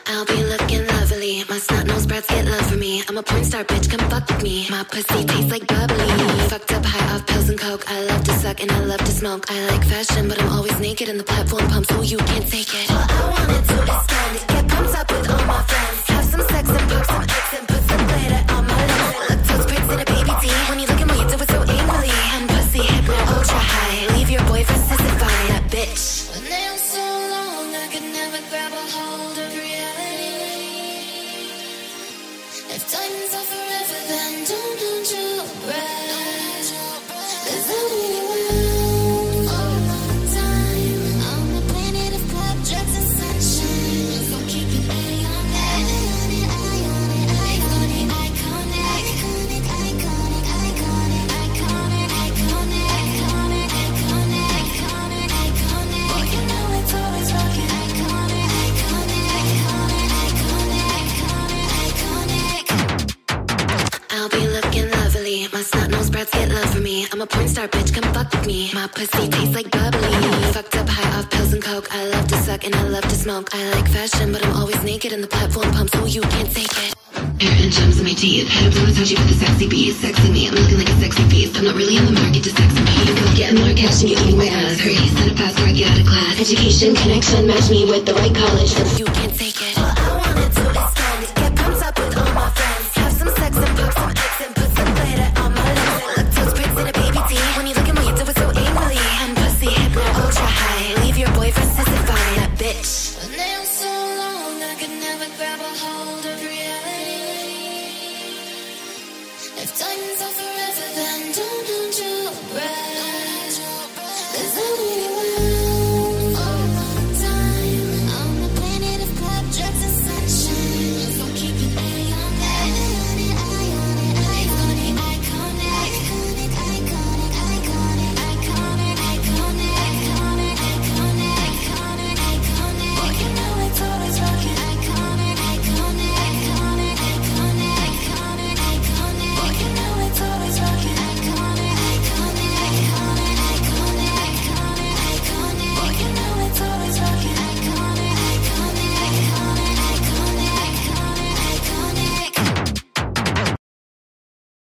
I'll be looking lovely. My snot nose brats get love for me. I'm a porn star, bitch, come fuck with me. My pussy tastes like bubbly. Fucked up high off pills and coke. I love to suck and I love to smoke. I like fashion, but I'm always naked in the platform pumps. So you can't take it. All I wanted to extend it. Get pumped up with all my friends. Have some sex and pop some X and put some glitter on my lips. Look toast prints in a baby D. When you look at me, you do it so angrily. I'm pussy hypno ultra high. Leave your boyfriend sissified, that bitch. With nails so long, I could never grab a hold of reality. If diamonds are forever, then don't hold your breath. 'Cause I'll be around for a long time. On the planet of club, drugs, and sunshine. So keep an eye on that. Eye on it, eye on it, iconic. Iconic, iconic, iconic, iconic, iconic, iconic, iconic, iconic, iconic. Boy, you know it's always rocking. Iconic, iconic, iconic, iconic, iconic, iconic. I'll be looking lovely. My snot nose brats get love for me. I'm a porn star, bitch, come fuck with me. My pussy tastes like bubbly. Fucked up high off pills and coke. I love to suck and I love to smoke. I like fashion, but I'm always naked in the platform pump, so you can't take it. Hair and gems in my teeth. Head up to Versace with the sexy beast. Sexy me, I'm looking like a sexy beast. I'm not really in the market to sex me. Getting more cash and you're eating my ass. Hurry, send a fast car, get out of class. Education, connection, match me with the right college, so you can't take it. All I wanted to extend it. Get pumped up with all my friends. Have some sex and pop some X and put some glitter on my lips. Look toast prints in a baby D. When you look at me, you do it so angrily. I'm pussy hypno ultra high. Leave your boyfriend sissified, that bitch. With nails so long, I could never grab a hold of reality. If diamonds are